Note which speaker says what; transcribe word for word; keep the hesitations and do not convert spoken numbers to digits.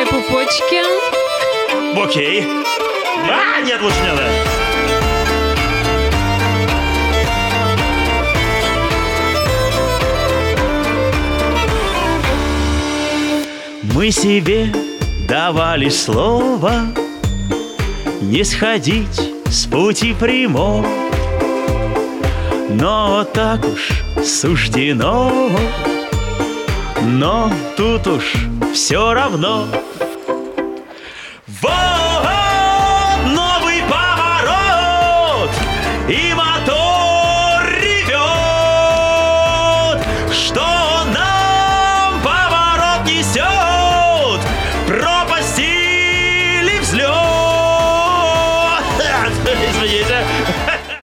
Speaker 1: твои пупочки.
Speaker 2: Окей. А, нет, лучше не надо. Мы себе давали слово не сходить с пути прямого, но так уж суждено, но тут уж все равно.